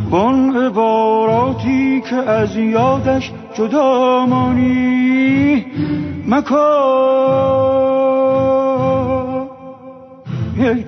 بان عباراتی که از یادش جدا مانی مکن. ای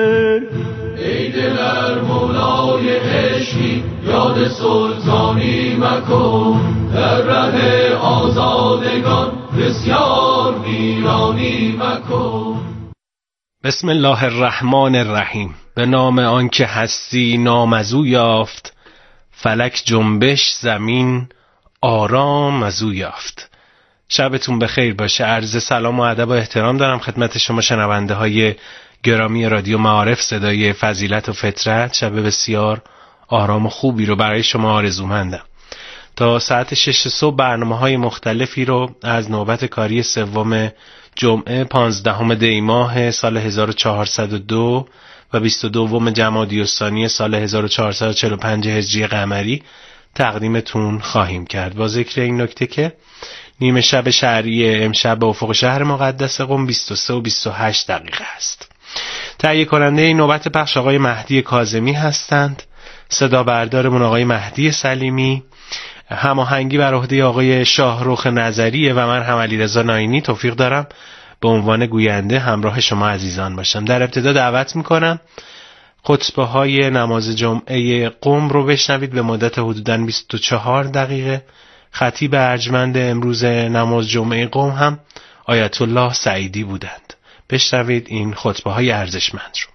دل ار مولای عشقی یاد سلطانی مکن، در ره آزادگان بسیار ویرانی مکن. بسم الله الرحمن الرحیم. به نام آنکه هستی نام از او یافت، فلک جنبش زمین آرام از او یافت. شبتون بخیر باشه. عرض سلام و ادب و احترام دارم خدمت شما شنونده های گرامی رادیو معارف صدای فضیلت و فطرت. شب بسیار آرام و خوبی رو برای شما آرزومندم. تا ساعت 6 صبح برنامه‌های مختلفی رو از نوبت کاری سوم جمعه 15 دی ماه سال 1402 و 22 جمادی الثانی سال 1445 هجری قمری تقدیمتون خواهیم کرد، با ذکر این نکته که نیمه شب شهری امشب به افق شهر مقدس قم 23 و 28 دقیقه است. تهیه کننده این نوبت پخش آقای مهدی کاظمی هستند، صدا بردارمون آقای مهدی سلیمی، هماهنگی بر عهده آقای شاهرخ نظریه و من هم علیرضا ناینی توفیق دارم به عنوان گوینده همراه شما عزیزان باشم. در ابتدا دعوت میکنم خطبه های نماز جمعه قم رو بشنوید به مدت حدوداً 24 دقیقه. خطیب ارجمند امروز نماز جمعه قم هم آیت الله سعیدی بودند. بشنوید این خطبه های ارزشمند رو.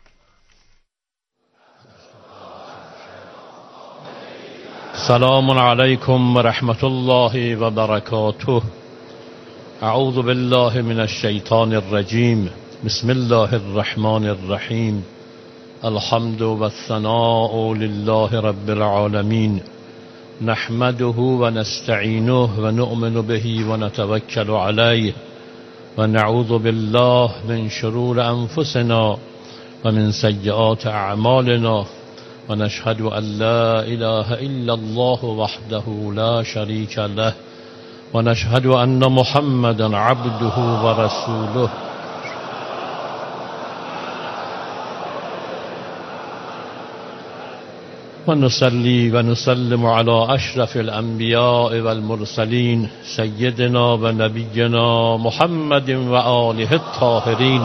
سلام علیکم و رحمت الله و برکاته. اعوذ بالله من الشیطان الرجیم. بسم الله الرحمن الرحیم. الحمد و الثناء لله رب العالمین، نحمده و نستعینه و نؤمن به و نتوکل علیه و نعوذ بالله من شرور انفسنا و من سیئات اعمالنا و نشهد ان لا اله الا الله وحده لا شریک له و نشهد ان محمدا عبده و رسوله. و نصلی و نسلم علی اشرف الانبیاء والمرسلین سیدنا و نبینا محمد و آله الطاهرین.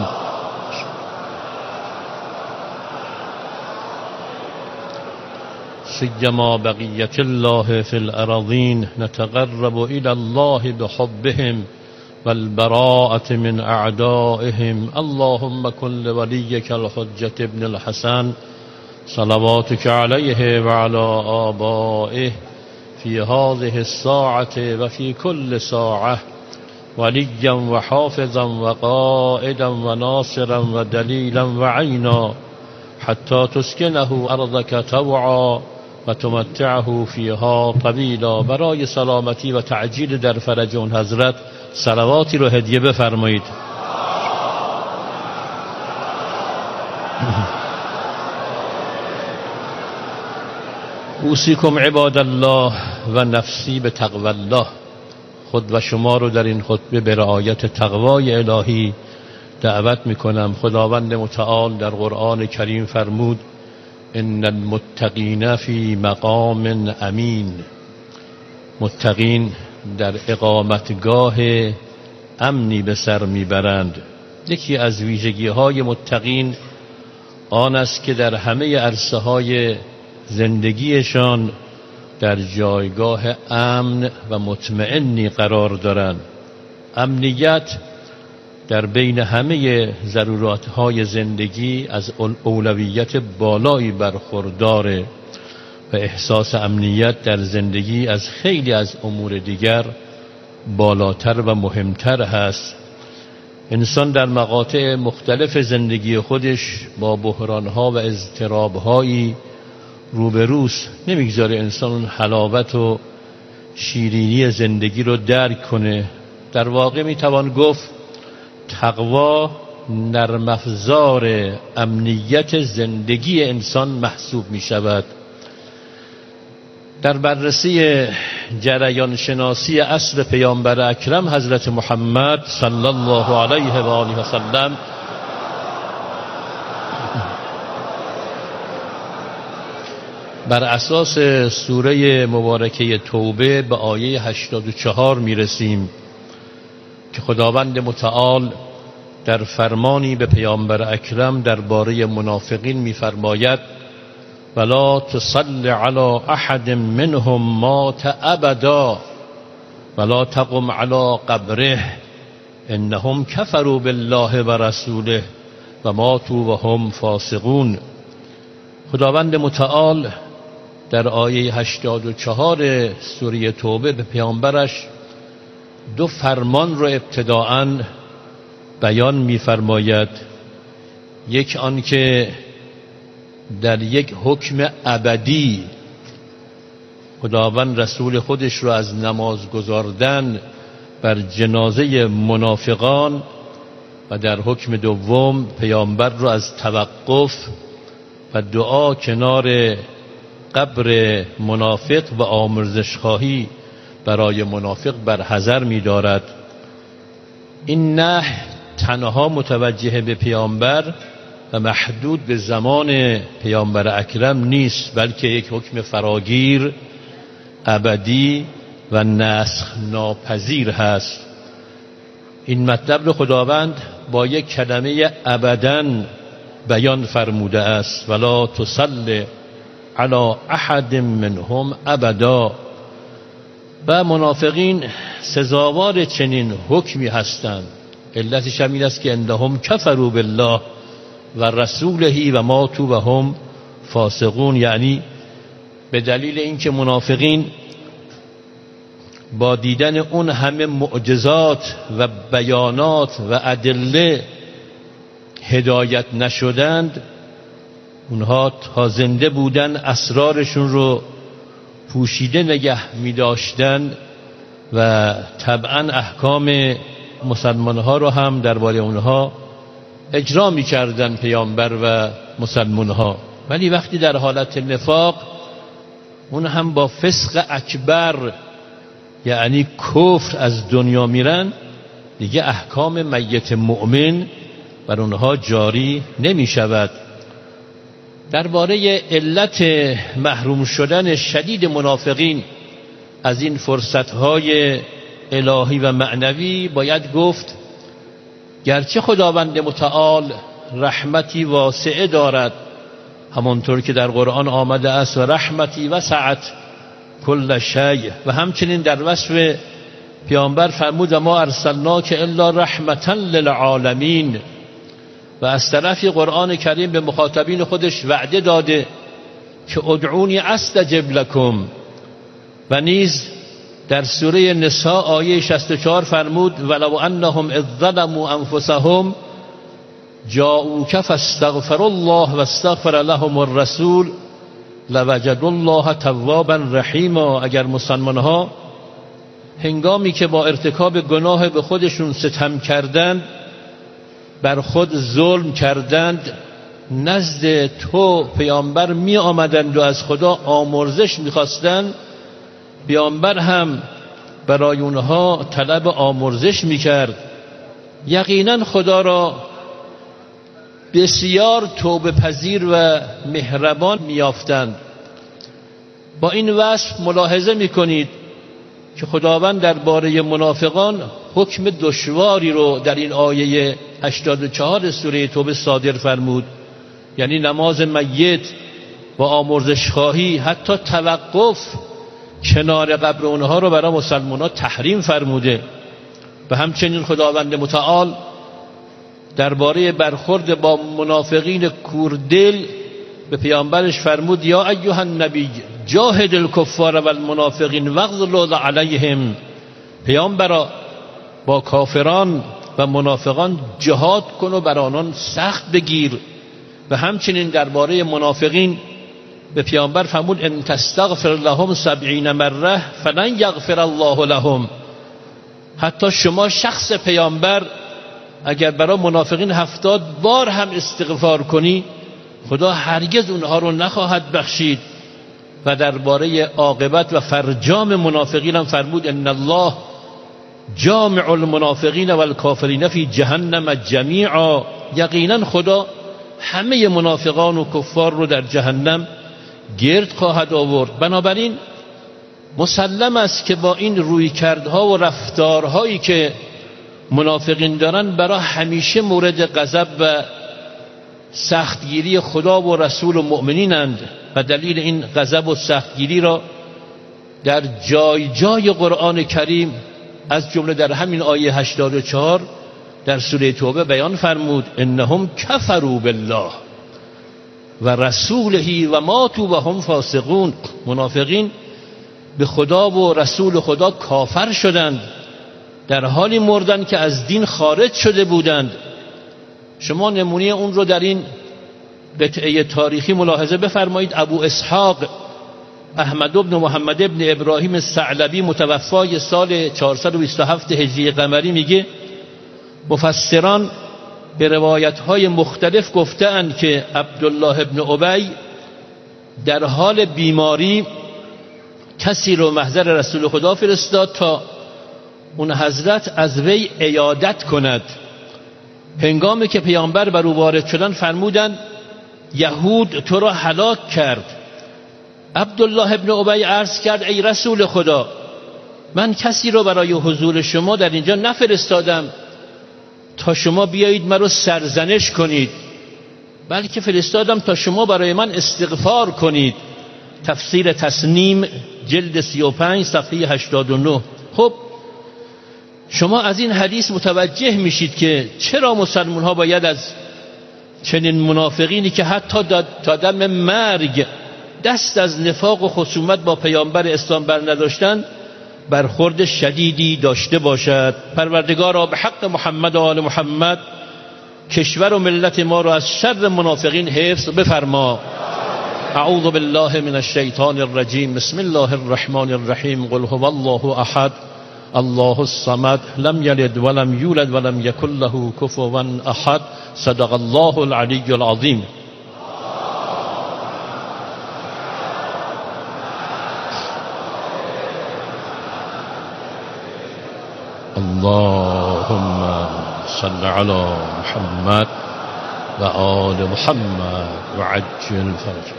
سیما بقیت الله فی الارضین، نتقرب الی الله بحبهم والبراءة من اعدائهم. اللهم کن لولیک الحجة ابن الحسن صلواتك علیه و علی آبائه فی هذه الساعة و فی کل ساعة ولیا و حافظا و قائدا و ناصرا و دلیلا و عینا حتی تسکنه ارضك طوعا و تمتعه فیها طویلا. برای سلامتی و تعجیل در فرج اون حضرت صلواتی رو هدیه بفرمایید. اوصیکم عباد الله و نفسی به تقوی الله. خود و شما رو در این خطبه به رعایت تقوای الهی دعوت میکنم. خداوند متعال در قرآن کریم فرمود ان المتقین فی مقام امین. متقین در اقامتگاه امنی به سر میبرند. یکی از ویژگی های متقین آن است که در همه عرصه های زندگیشان در جایگاه امن و مطمئنی قرار دارند. امنیت در بین همه ضرورت‌های زندگی از اولویت بالایی برخورداره و احساس امنیت در زندگی از خیلی از امور دیگر بالاتر و مهمتر هست. انسان در مقاطع مختلف زندگی خودش با بحران‌ها و اضطراب‌هایی روبروست. نمیگذاره انسان اون حلاوت و شیرینی زندگی رو درک کنه. در واقع میتوان گفت تقوا نرم افزار امنیت زندگی انسان محسوب می شود. در بررسی جریان شناسی عصر پیامبر اکرم حضرت محمد صلی الله علیه و آله و سلم بر اساس سوره مبارکه توبه به آیه 84 میرسیم که خداوند متعال در فرمانی به پیامبر اکرم درباره منافقین می‌فرماید ولا تصل علی احد منهم مات ابدا ولا تقم علی قبره انهم کفروا بالله و رسوله و ماتوا و هم فاسقون. خداوند متعال در آیه 84 سوره توبه به پیامبرش دو فرمان رو ابتداءً بیان می‌فرماید. یک آن که در یک حکم ابدی خداوند رسول خودش رو از نماز گذاردن بر جنازه منافقان و در حکم دوم پیامبر رو از توقف و دعا کنار قبر منافق و آمرزش خواهی برای منافق برحذر می دارد. این نهی تنها متوجه به پیامبر و محدود به زمان پیامبر اکرم نیست، بلکه یک حکم فراگیر ابدی و نسخ ناپذیر هست. این مطلب رو خداوند با یک کلمه ابداً بیان فرموده است ولا تصل علی احد منهم ابدا. و منافقین سزاوار چنین حکمی هستند. علتش هم این است که انهم کفروا بالله و رسوله و ماتوا و هم فاسقون، یعنی به دلیل اینکه منافقین با دیدن اون همه معجزات و بیانات و ادله هدایت نشدند، اونها تا زنده بودن اسرارشون رو پوشیده نگه می داشتن و طبعا احکام مسلمان ها رو هم درباره اونها اجرا می کردن پیامبر و مسلمان ها. ولی وقتی در حالت نفاق، اون هم با فسق اکبر یعنی کفر، از دنیا میرن، دیگه احکام میت مؤمن بر اونها جاری نمی شود. درباره علت محروم شدن شدید منافقین از این فرصتهای الهی و معنوی باید گفت گرچه خداوند متعال رحمتی واسعه دارد، همانطور که در قرآن آمده است و رحمتی وسعت کل شیء، و همچنین در وصف پیامبر فرمود ما ارسلناک الا رحمتا للعالمین، و از طرفی قرآن کریم به مخاطبین خودش وعده داده که ادعونی استجب لکم، و نیز در سوره نساء آیه 64 فرمود ولو انهم اذ ظلموا انفسهم جاءوک فاستغفروا الله واستغفر لهم الرسول لوجدوا الله توابا رحیما. اگر مسلمان ها هنگامی که با ارتکاب گناه به خودشون ستم کردند، بر خود ظلم کردند، نزد تو پیامبر می آمدند و از خدا آمرزش می خواستند، پیامبر هم برای اونها طلب آمرزش می کرد، یقینا خدا را بسیار توبه پذیر و مهربان می یافتند. با این وصف ملاحظه می کنید که خداوند درباره منافقان حکم دشواری رو در این آیه 84 سوره توبه صادر فرمود، یعنی نماز میت و آمرزش خواهی، حتی توقف کنار قبر اونها رو برای مسلمانان تحریم فرموده. و همچنین خداوند متعال درباره برخورد با منافقین کوردل به پیامبرش فرمود یا ایها النبی جاهد الکفار و المنافقین واغلظ علیهم. پیامبرا با کافران و منافقان جهاد کن و بر آنان سخت بگیر. و همچنین درباره منافقین به پیامبر فرمود ان تستغفر لهم 70 مره فلن یغفر الله لهم. حتی شما شخص پیامبر اگر برای منافقین 70 بار هم استغفار کنی، خدا هرگز اونها رو نخواهد بخشید. و درباره عاقبت و فرجام منافقین هم فرمود ان الله جامع المنافقین والکافرین فی جهنم جمیعا. یقینا خدا همه منافقان و کفار رو در جهنم گرد خواهد آورد. بنابراین مسلم است که با این رویکردها و رفتارهایی که منافقین دارن برای همیشه مورد غضب و سختگیری خدا و رسول و مؤمنینند و دلیل این غضب و سختگیری را در جای جای قرآن کریم از جمله در همین آیه 84 در سوره توبه بیان فرمود: انهم کفروا بالله و رسوله و ماتوا و هم فاسقون. منافقین به خدا و رسول خدا کافر شدند در حالی مردند که از دین خارج شده بودند. شما نمونه اون رو در این قطعه تاریخی ملاحظه بفرمایید. ابو اسحاق احمد بن محمد بن ابراهیم الثعلبی متوفای سال 427 هجری قمری میگه مفسران به روایت‌های مختلف گفتند که عبدالله ابن ابی در حال بیماری کسی رو محضر رسول خدا فرستاد تا اون حضرت از وی عیادت کند. هنگامی که پیامبر بر او وارد شدن فرمودند یهود تو را هلاک کرد. عبدالله ابن ابی عرض کرد ای رسول خدا، من کسی رو برای حضور شما در اینجا نفرستادم تا شما بیایید من رو سرزنش کنید، بلکه فرستادم تا شما برای من استغفار کنید. تفسیر تسنیم جلد 35 صفحه 89. خب شما از این حدیث متوجه میشید که چرا مسلمان ها باید از چنین منافقینی که حتی تا دم مرگ دست از نفاق و خصومت با پیامبر اسلام بر نداشتند برخورد شدیدی داشته باشد. پروردگارا به حق محمد و آل محمد کشور و ملت ما را از شر منافقین حفظ بفرما. اعوذ بالله من الشیطان الرجیم. بسم الله الرحمن الرحیم. قل هو الله احد الله الصمد لم یلد ولم یولد ولم یکن له کفوا احد. صدق الله العلی العظیم. اللهم صل على محمد و آل محمد و عجل فرج.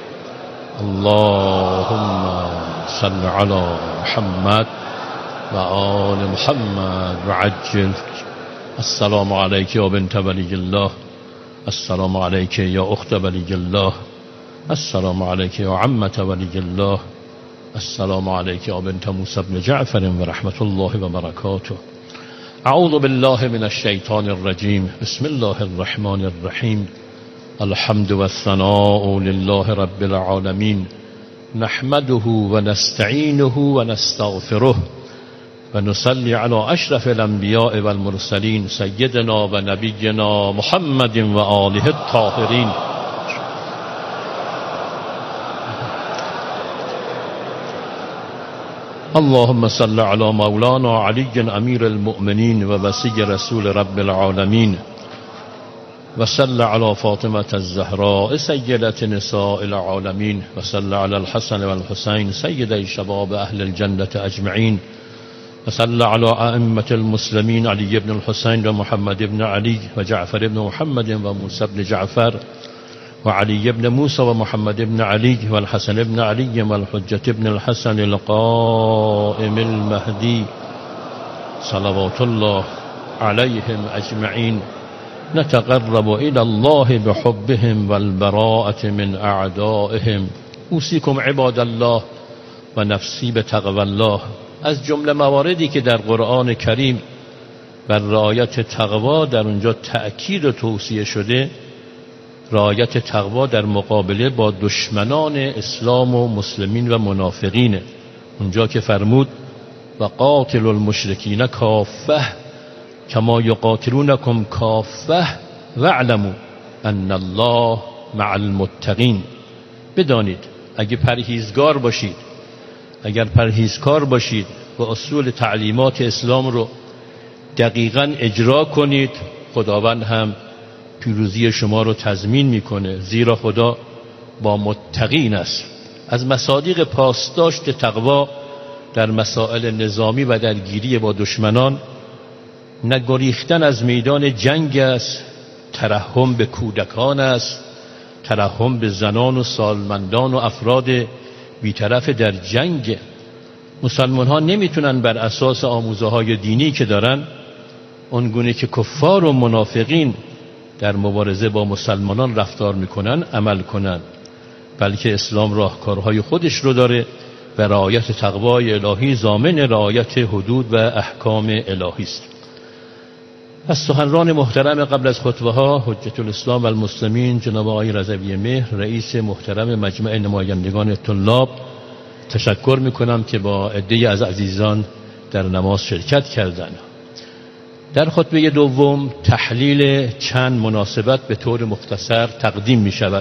اللهم صل على محمد و آل محمد و عجل فرج. السلام علیک یا بنت ولی الله، السلام علیک یا اخت ولی الله، السلام علیک یا عمت ولی الله، السلام علیک یا بنت موسی بن جعفر و رحمت الله و برکاته. اعوذ بالله من الشیطان الرجیم. بسم الله الرحمن الرحیم. الحمد والثناء لله رب العالمین. نحمده و نستعینه و نستغفره و نصلی علی اشرف الانبیاء والمرسلین سیدنا و نبینا محمد و آله الطاهرین. اللهم صل على مولانا علی امیر المؤمنین و وصی رسول رب العالمین و صل على فاطمة الزهراء سیدة نساء العالمین و صل على الحسن والحسین سیدي شباب اهل الجنة اجمعین و صل على ائمة المسلمین علی بن الحسین و محمد بن علی و جعفر بن محمد و موسی بن جعفر و علی بن موسی و محمد بن علی و الحسن بن علی و الحجة بن الحسن القائم المهدی صلوات الله علیهم اجمعین. نتقرب الى الله بحبهم والبراءة من اعدائهم. اوصیکم عباد الله و نفسی بتقوی الله. از جمله مواردی که در قرآن کریم بر رعایت تقوا در اونجا تأکید و توصیه شده، رعایت تقوا در مقابله با دشمنان اسلام و مسلمین و منافقین. اونجا که فرمود و قاتل المشرکین کافه کما یقاتلونکم کافه واعلموا ان الله مع المتقین. بدانید اگر پرهیزکار باشید و اصول تعلیمات اسلام رو دقیقاً اجرا کنید، خداوند هم پیروزی شما رو تضمین میکنه، زیرا خدا با متقین است. از مصادیق پاسداشت تقوا در مسائل نظامی و درگیری با دشمنان نگریختن از میدان جنگ است، ترحم به کودکان است، ترحم به زنان و سالمندان و افراد بیطرف در جنگ. مسلمان ها نمیتونن بر اساس آموزه های دینی که دارن اونگونه که کفار و منافقین در مبارزه با مسلمانان رفتار میکنن عمل کنن، بلکه اسلام راهکارهای خودش رو داره و رعایت تقوای الهی ضامن رعایت حدود و احکام الهی است. از سخنران محترم قبل از خطبه ها حجت الاسلام و المسلمین جناب آقای رضوی مهر رئیس محترم مجمع نمایندگان طلاب تشکر میکنم که با عده‌ای از عزیزان در نماز شرکت کردند. در خطبه دوم تحلیل چند مناسبت به طور مختصر تقدیم می شود.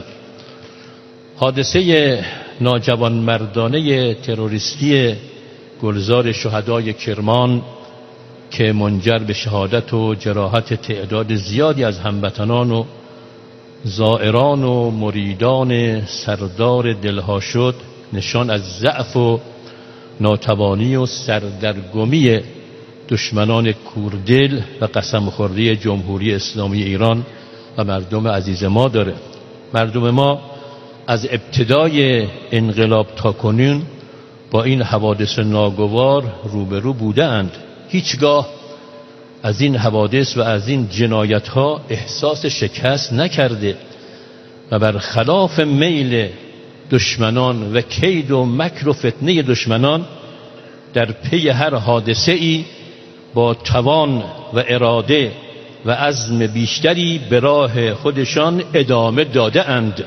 حادثه ناجوانمردانه تروریستی گلزار شهدای کرمان که منجر به شهادت و جراحت تعداد زیادی از هموطنان و زائران و مریدان سردار دلها شد، نشان از ضعف و ناتوانی و سردرگمی دشمنان کوردل و قسم خوردی جمهوری اسلامی ایران و مردم عزیز ما داره. مردم ما از ابتدای انقلاب تا کنون با این حوادث ناگوار روبرو بودند. هیچگاه از این حوادث و از این جنایت ها احساس شکست نکرده و برخلاف میل دشمنان و کید و مکر و فتنه دشمنان در پی هر حادثه ای با توان و اراده و عزم بیشتری به راه خودشان ادامه داده اند.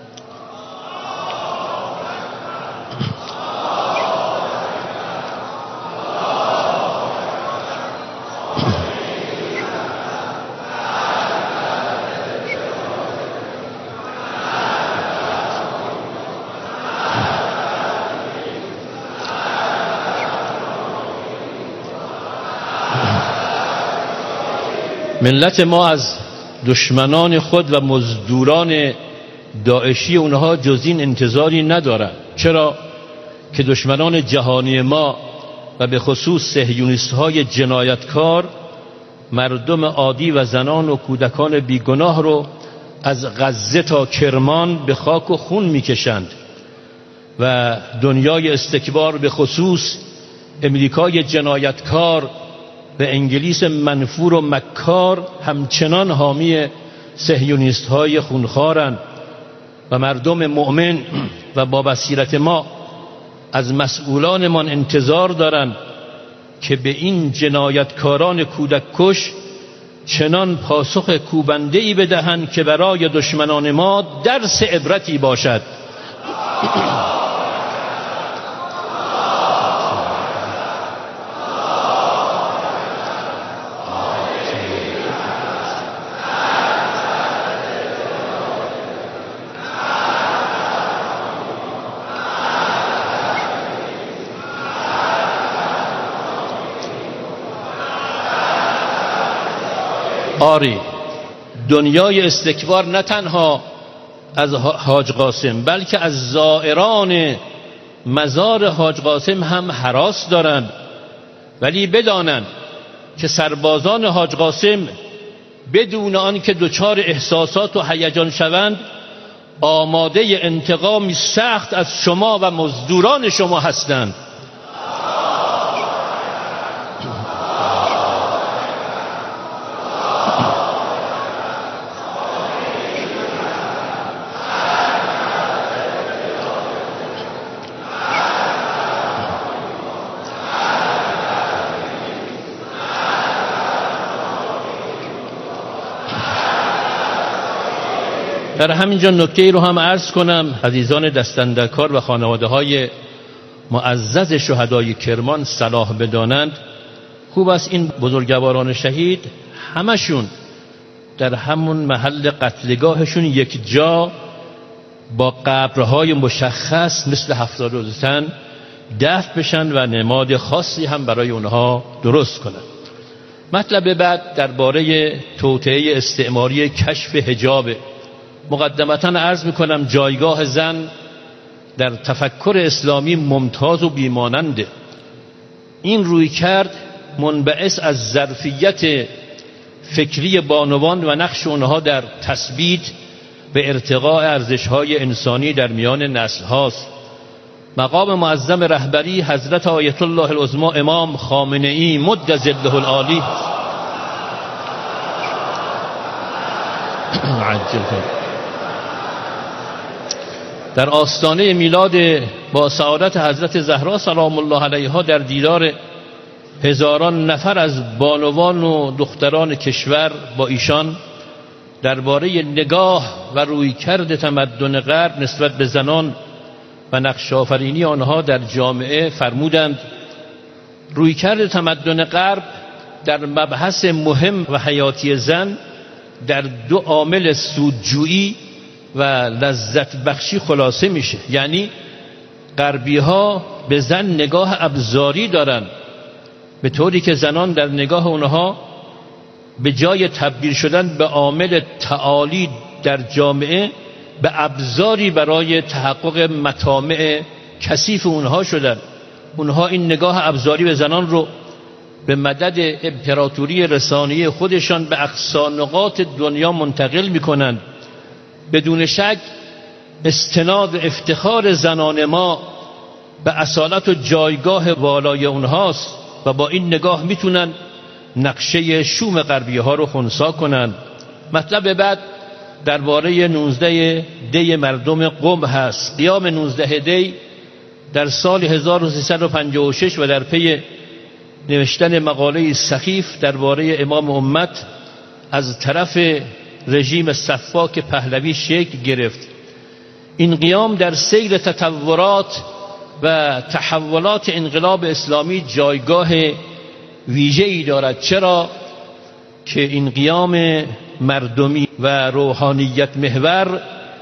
ملت ما از دشمنان خود و مزدوران داعشی اونها جز این انتظاری ندارند. چرا که دشمنان جهانی ما و به خصوص صهیونیست های جنایتکار مردم عادی و زنان و کودکان بیگناه رو از غزه تا کرمان به خاک و خون میکشند و دنیای استکبار به خصوص امریکای جنایتکار و انگلیس منفور و مکار همچنان حامی صهیونیست های خونخوارند و مردم مؤمن و با بصیرت ما از مسئولانمان انتظار دارند که به این جنایتکاران کودک کش چنان پاسخ کوبنده‌ای بدهند که برای دشمنان ما درس عبرتی باشد. آری دنیای استکبار نه تنها از حاج قاسم بلکه از زائران مزار حاج قاسم هم هراس دارند، ولی بدانند که سربازان حاج قاسم بدون آن که دچار احساسات و هیجان شوند آماده انتقامی سخت از شما و مزدوران شما هستند. در همینجا نکته ای رو هم عرض کنم. عزیزان دستاندرکار و خانواده های معزز شهدای کرمان صلاح بدانند. خوب است این بزرگواران شهید همشون در همون محل قتلگاهشون یک جا با قبرهای مشخص مثل 72 تن دفن بشن و نماد خاصی هم برای اونها درست کنند. مطلب بعد درباره توطئه استعماری کشف حجاب. مقدمتاً عرض میکنم جایگاه زن در تفکر اسلامی ممتاز و بیماننده. این روی کرد منبعث از ظرفیت فکری بانوان و نقش اونها در تثبیت به ارتقاء ارزش‌های انسانی در میان نسل هاست. مقام معظم رهبری حضرت آیت الله العظمی امام خامنه‌ای مد ظله العالی در آستانه میلاد با سعادت حضرت زهرا سلام الله علیها در دیدار هزاران نفر از بانوان و دختران کشور با ایشان درباره نگاه و رویکرد تمدن غرب نسبت به زنان و نقش آفرینی آنها در جامعه فرمودند: رویکرد تمدن غرب در مبحث مهم و حیاتی زن در دو عامل سودجویی و لذت بخشی خلاصه میشه. یعنی غربی ها به زن نگاه ابزاری دارن، به طوری که زنان در نگاه اونها به جای تبدیل شدن به عامل تعالی در جامعه به ابزاری برای تحقق مطامع کثیف اونها شدن. اونها این نگاه ابزاری به زنان رو به مدد امپراتوری رسانه‌ای خودشان به اقصی نقاط دنیا منتقل میکنند. بدون شک استناد و افتخار زنان ما به اصالت و جایگاه والای اونهاست و با این نگاه میتونن نقشه شوم غربی ها رو خنثی کنند. مطلب بعد درباره 19 دی مردم قم هست. قیام 19 دی در سال 1356 و در پی نوشتن مقاله سخیف درباره امام امت از طرف رژیم سفاک پهلوی شکل گرفت. این قیام در سیر تطورات و تحولات انقلاب اسلامی جایگاه ویژه‌ای دارد. چرا که این قیام مردمی و روحانیت محور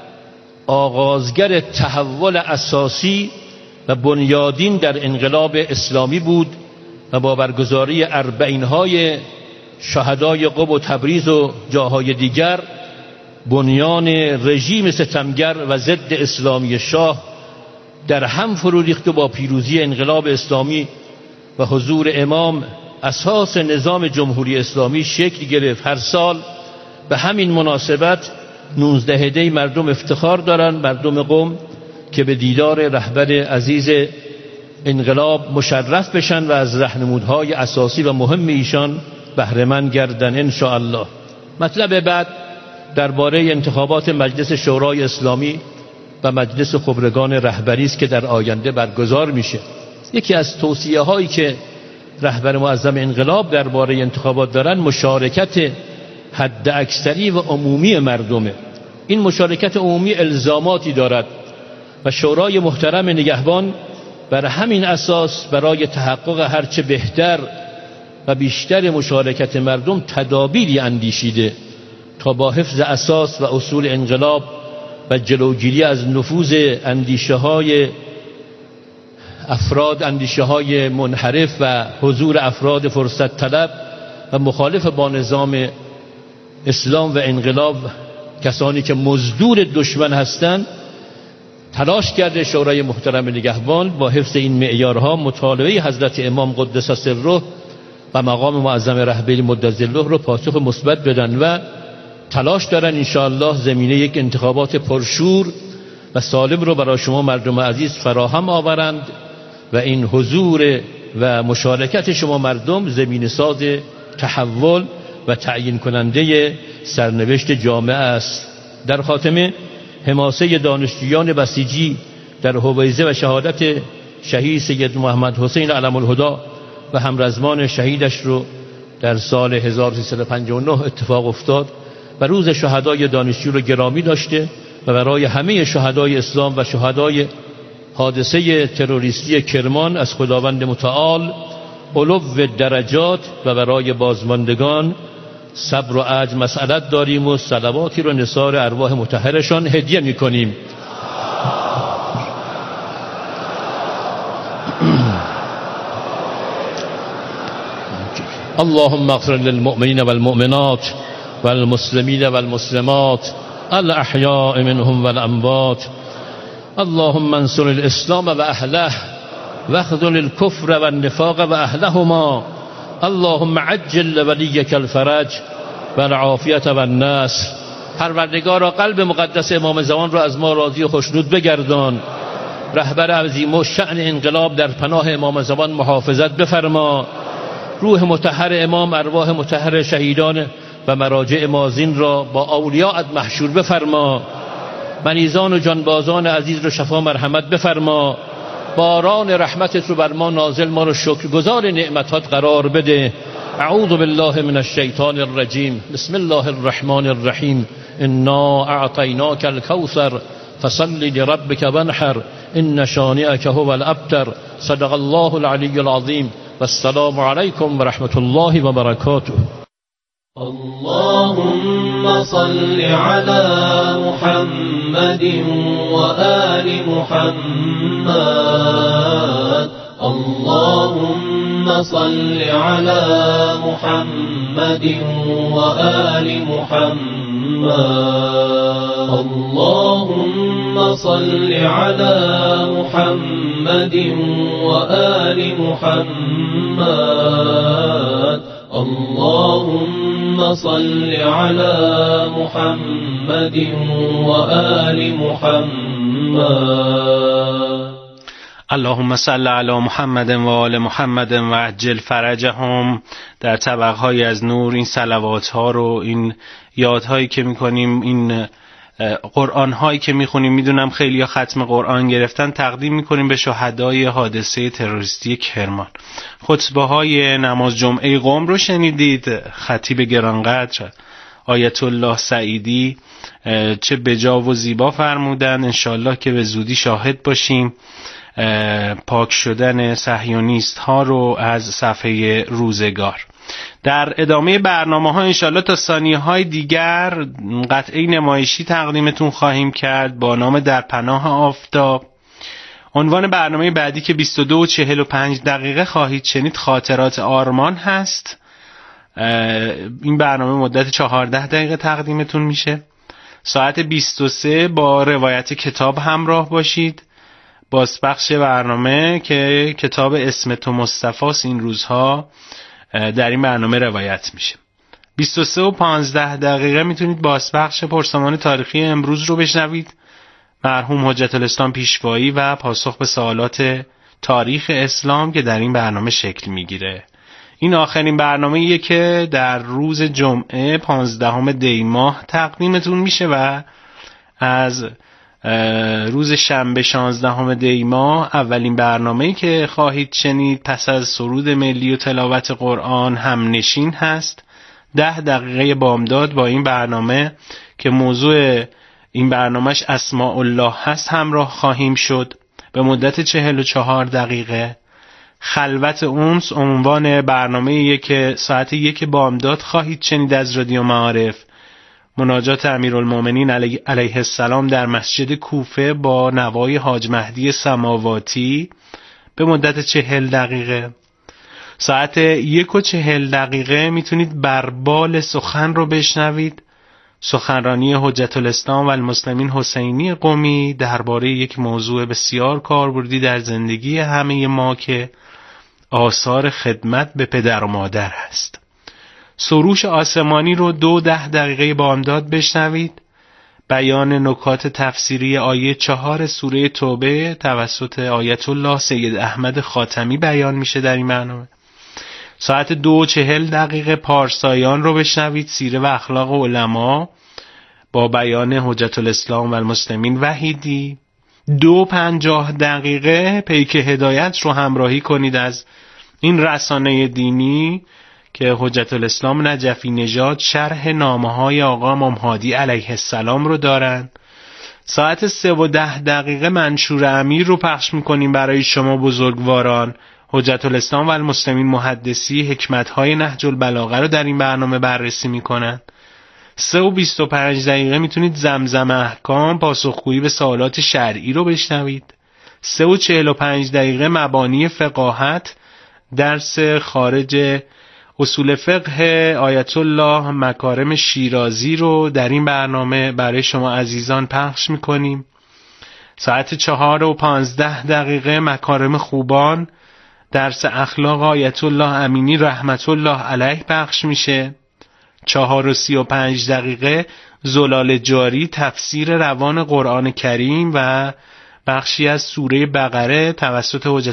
آغازگر تحول اساسی و بنیادین در انقلاب اسلامی بود و با برگزاری اربعین‌های شهدای قم و تبریز و جاهای دیگر بنیان رژیم ستمگر و ضد اسلامی شاه در هم فرو ریخت و با پیروزی انقلاب اسلامی و حضور امام اساس نظام جمهوری اسلامی شکل گرفت. هر سال به همین مناسبت 19 دی مردم افتخار دارند، مردم قم، که به دیدار رهبر عزیز انقلاب مشرف بشن و از راهنمودهای اساسی و مهم ایشان بهره مند گردن ان شاء الله. مطلب بعد درباره انتخابات مجلس شورای اسلامی و مجلس خبرگان رهبری است که در آینده برگزار میشه. یکی از توصیه هایی که رهبر معظم انقلاب درباره انتخابات دارن مشارکت حد اکثری و عمومی مردمه. این مشارکت عمومی الزاماتی دارد و شورای محترم نگهبان بر همین اساس برای تحقق هرچه بهتر و بیشتر مشارکت مردم تدابیری اندیشیده تا با حفظ اساس و اصول انقلاب و جلوگیری از نفوذ اندیشه‌های افراد، اندیشه‌های منحرف و حضور افراد فرصت طلب و مخالف با نظام اسلام و انقلاب، کسانی که مزدور دشمن هستند، تلاش کرده شورای محترم نگهبان با حفظ این معیارها مطالبه حضرت امام قدس سره و مقام معظم رهبری مد ظله رو پاسخ مثبت بدن و تلاش دارن انشاءالله زمینه یک انتخابات پرشور و سالم رو برای شما مردم عزیز فراهم آورند و این حضور و مشارکت شما مردم زمینه ساز تحول و تعیین کننده سرنوشت جامعه است. در خاتمه حماسه دانشجویان بسیجی در حویزه و شهادت شهید سید محمد حسین علم الهدی و همرزمان شهیدش رو در سال 1359 اتفاق افتاد و روز شهدای دانشجو رو گرامی داشته و برای همه شهدای اسلام و شهدای حادثه تروریستی کرمان از خداوند متعال علو درجات و برای بازماندگان صبر و عجز مسئلت داریم و صلواتی رو نثار ارواح مطهرشان هدیه می‌کنیم. اللهم اغفر للمؤمنين والمؤمنات والمسلمين والمسلمات الأحياء منهم والأموات. اللهم انصر الإسلام وأهله واخذل الكفر والنفاق وأهلهما. اللهم عجل لوليك الفرج والعافية والنصر پروردگارا قلب مقدس امام زمان را از ما راضی و خوشنود بگردان. رهبر عظیم و شأن انقلاب در پناه امام زمان محافظت بفرما. روح مطهر امام، ارواح مطهر شهیدان و مراجع مازین را با اولیاءت محشور بفرما. مریضان و جانبازان عزیز رو شفا مرحمت بفرما. باران رحمتت رو بر ما نازل، ما رو شکرگزار نعمتات قرار بده. اعوذ بالله من الشیطان الرجیم. بسم الله الرحمن الرحیم. انا اعطیناک الکوثر فصل لربک وانحر ان شانئک هو الابتر. صدق الله العلی العظیم. والسلام علیکم و رحمت الله و برکاته. اللهم صل على محمد وآل محمد. اللهم صل على محمد وآل محمد. اللهم صل على محمد وآل محمد. اللهم صل على محمد وآل محمد. اللهم صل علی محمد و آل محمد و عجل فرجهم. در طبقهای از نور این صلوات ها رو، این یادهایی که میکنیم، این قرآن هایی که میخونیم، میدونم خیلی ها ختم قرآن گرفتن، تقدیم میکنیم به شهدای حادثه تروریستی کرمان. خطبه های نماز جمعه قم رو شنیدید. خطیب گرانقدر آیت الله سعیدی چه بجا و زیبا فرمودن. انشالله که به زودی شاهد باشیم پاک شدن صهیونیست ها رو از صفحه روزگار. در ادامه برنامه ها انشالله تا ثانیه های دیگر قطعه نمایشی تقدیمتون خواهیم کرد با نام در پناه آفتاب. عنوان برنامه بعدی که 22 و 45 دقیقه خواهید شنید خاطرات آرمان هست. این برنامه مدت 14 دقیقه تقدیمتون میشه. ساعت 23 با روایت کتاب همراه باشید. بازپخش برنامه که کتاب اسم تو مصطفاست این روزها در این برنامه روایت میشه. 23 و 15 دقیقه میتونید بازپخش پرسمان تاریخی امروز رو بشنوید. مرحوم حجت الاسلام پیشوایی و پاسخ به سوالات تاریخ اسلام که در این برنامه شکل میگیره. این آخرین برنامه‌ایه که در روز جمعه 15 دی ماه تقدیمتون میشه و از روز شنبه 16 دی ماه اولین برنامه‌ای که خواهید شنید پس از سرود ملی و تلاوت قرآن هم نشین هست. 10 دقیقه بامداد با این برنامه که موضوع این برنامهش اسماء الله هست همراه خواهیم شد به مدت 44 دقیقه. خلوت اونس عنوان برنامه‌ایه که ساعت 1 بامداد خواهید شنید از رادیو معارف. مناجات امیرالمومنین علیه السلام در مسجد کوفه با نوای حاج مهدی سماواتی به مدت 40 دقیقه. ساعت 1 و 40 دقیقه میتونید بربال سخن رو بشنوید. سخنرانی حجت الاسلام و المسلمین حسینی قمی درباره یک موضوع بسیار کاربردی در زندگی همه ما که آثار خدمت به پدر و مادر هست. سروش آسمانی رو 2 دقیقه بامداد بشنوید. بیان نکات تفسیری آیه 4 سوره توبه توسط آیت الله سید احمد خاتمی بیان میشه در این برنامه. ساعت 2 و 40 دقیقه پارسایان رو بشنوید، سیره و اخلاق علما با بیان حجت الاسلام و المسلمین وحیدی. 2 و 50 دقیقه پیک هدایت رو همراهی کنید از این رسانه دینی که حجت الاسلام نجفی نژاد شرح نامه‌های آقا امام هادی علیه السلام رو دارن. ساعت 3 و 10 دقیقه منشور امیر رو پخش میکنیم برای شما بزرگواران. حجت الاسلام و المسلمین محدثی حکمت‌های نهج البلاغه رو در این برنامه بررسی میکنن. 3 و 25 دقیقه میتونید زمزم احکام پاسخگویی به سوالات شرعی رو بشنوید. 3 و 45 دقیقه مبانی فقاهت درس خارج اصول فقه آیت الله مکارم شیرازی رو در این برنامه برای شما عزیزان پخش میکنیم. ساعت 4 و 15 دقیقه مکارم خوبان درس اخلاق آیت الله امینی رحمت الله علیه پخش میشه. 4 و 35 دقیقه زلال جاری تفسیر روان قرآن کریم و بخشی از سوره بقره توسط حجت